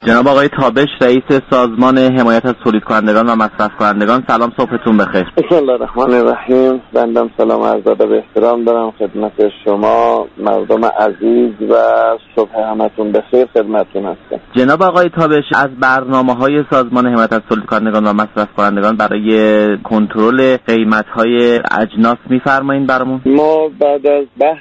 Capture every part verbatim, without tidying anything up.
جناب آقای تابش، رئیس سازمان حمایت از تولید کنندگان و مصرف کنندگان، سلام، صبحتون بخیر. بسم الله الرحمن الرحیم. بنده سلام عرض ادب و احترام دارم خدمت شما مردم عزیز و صبح همتون بخیر خدمتتون هستم. جناب آقای تابش، از برنامه‌های سازمان حمایت از تولید کنندگان و مصرف کنندگان برای کنترل قیمت‌های اجناس می‌فرمایید برامون؟ ما بعد از بحث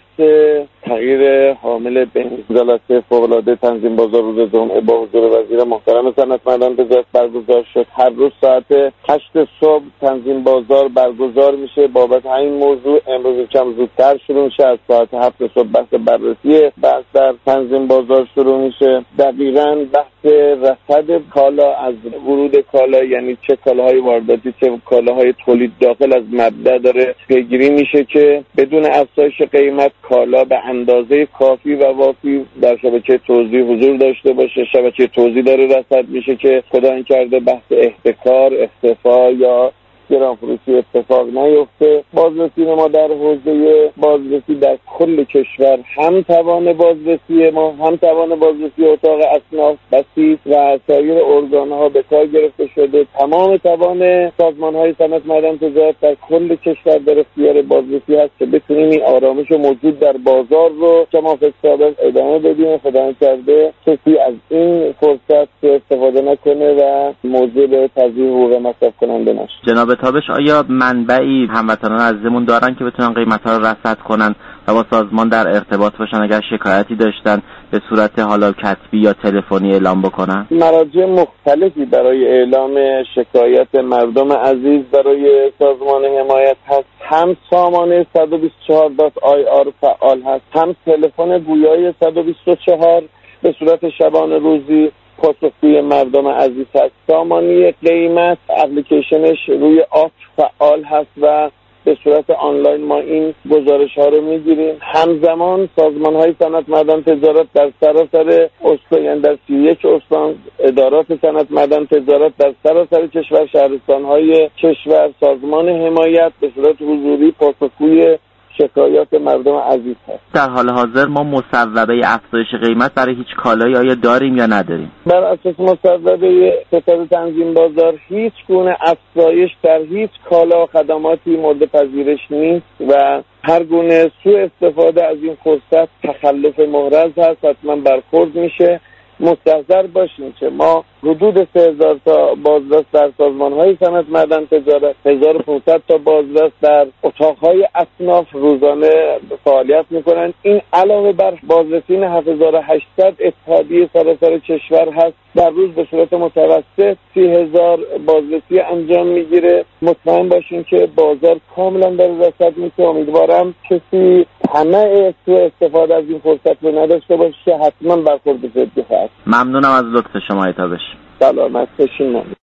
تغییر حامل بنزین جلسه فوق‌العاده تنظیم بازار روز جمعه با حضور وزیر محترم صنعتمندان تجارت برگزار شد. هر روز ساعت هشت صبح تنظیم بازار برگزار میشه. بابت همین موضوع امروز کم زودتر شروع میشه. از ساعت هفت صبح بحث بررسی بحث در تنظیم بازار شروع میشه. دقیقاً بحث رصد کالا، از ورود کالا یعنی چه کالاهای وارداتی چه کالاهای تولید داخل از مبدا داره پیگیری میشه که بدون افزایش قیمت کالا به اندازه کافی و وافی در شبکه توزیع حضور داشته باشه. شبکه توزیع داره رصد میشه که خدا نکرده بحث احتکار، اختفا یا گرانفروشی اتفاق نیفته. بازرسی ما در حوزه بازرسی در کل کشور هم توان بازرسی ما هم توان بازرسی اتاق اصناف بسیط و سایر ارگان‌ها به کار گرفته شده. تمام توان سازمان‌های صنعتمندان تجارت در کل کشور در اختیار بازرسی هست که بتونیم این آرامش موجود در بازار رو که ما فکر سابق ادامه بدیم. خدا نکرده کسی از این فرصت استفاده نکنه و موجب تضییع حقوق مصرف کننده نشه. جناب تابش، آیا منبعی هموطنان عزیزمون دارن که بتونن قیمت‌ها رو رصد کنن و با سازمان در ارتباط باشن اگر شکایتی داشتن به صورت حالا کتبی یا تلفنی اعلام بکنن؟ مراجع مختلفی برای اعلام شکایت مردم عزیز برای سازمان حمایت هست. هم سامانه صد و بیست و چهار دات آی آر فعال هست، هم تلفن گویای صد و بیست و چهار به صورت شبانه روزی پاسخگوی مردم عزیز هست. سامانه قیمت اپلیکیشنش روی آف فعال هست و به صورت آنلاین ما این گزارش ها رو میگیریم. همزمان سازمان های صنعتمندان تجارت در سراسر استان، یعنی در سی و یک استان، ادارات صنعتمندان تجارت در سراسر کشور، شهرستان های کشور، سازمان حمایت به صورت حضوری پاسخگوی شکایات مردم عزیز هست. در حال حاضر ما مصوبه افزایش قیمت برای هیچ کالایی آیا داریم یا نداریم؟ بر اساس مصوبه فساد تنظیم بازار هیچ گونه افزایش در هیچ کالا و خدماتی مورد پذیرش نیست و هر گونه سوء استفاده از این فرصت تخلف محرز هست، حتما برخورد میشه. مستحضر باشیم که ما حدود سه هزار تا بازرس در سازمان‌های صنعتمندان تجارت، هزار و پانصد تا بازرس در اتاق‌های اصناف روزانه فعالیت می‌کنند. این علاوه بر بازرسین هفت هزار و هشتصد اتحادیه سراسر کشور هست. در روز به صورت متوسط سی هزار بازرسی انجام میگیره. مطمئن باشین که بازار کاملا داره رصد میشه. امیدوارم کسی همه سوء استفاده از این فرصت رو نداشته باشه. حتما برخورد جدی هست. ممنونم از لطف شما تابش. سلامت باشین.